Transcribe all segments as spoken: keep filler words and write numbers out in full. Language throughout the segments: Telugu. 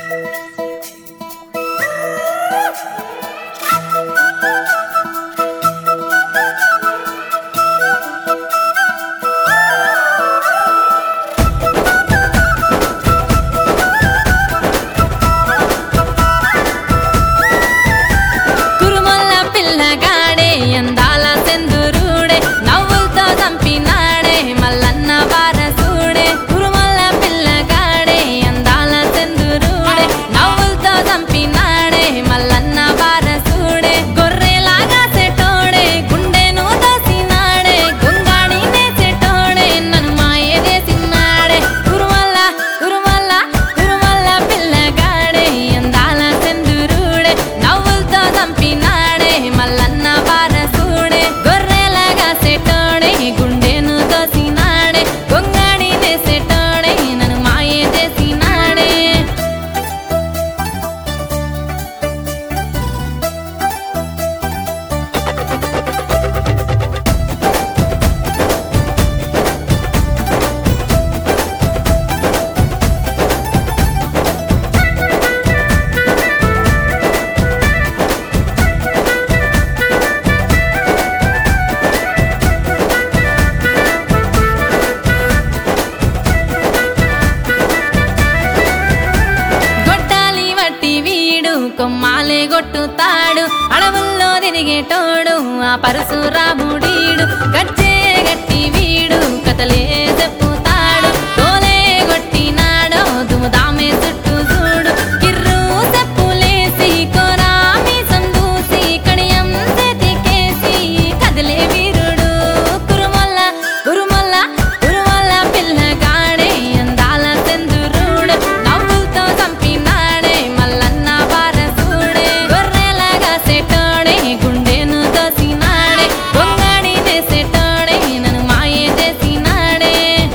కొమ్మాలే గొట్టుతాడు అడవుల్లో తిరిగేటోడు ఆ పరశురాముడీడు గజ్జే గట్టి వీడు కథలే చెప్పుతాడు తోలే గొట్టినాడో దుముదామే చుట్టూ చూడు కిర్రు చెప్పులేసి కోరామి సందూసి కడియం చేతికేసి కదిలే వీరుడు కురుమల్ల కురుమల్ల కురుమల్ల పిల్లగాడే అందాల చంద్రుడు నవ్వులతో చంపినాడే మల్లన్న వారసుడే గొర్రెలాగా సెటోడే గుండెను దోసినాడే గొంగడి చేసేటోడే నన్ను మాయే చేసినాడే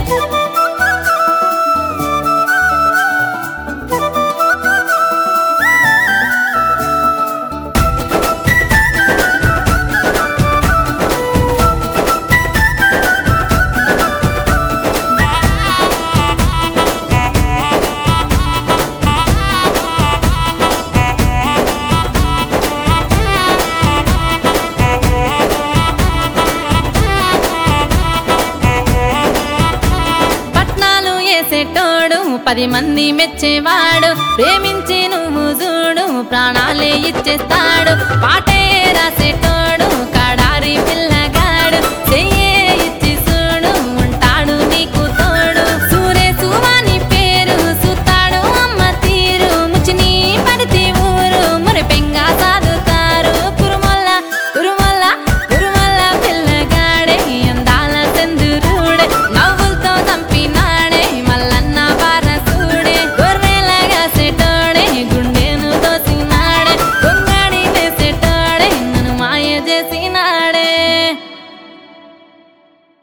పట్నాలు వేసేటోడు పది మంది మెచ్చేవాడు ప్రేమించి నువ్వు చూడు ప్రాణాలే ఇచ్చేస్తాడు పాటే రాసేటోడు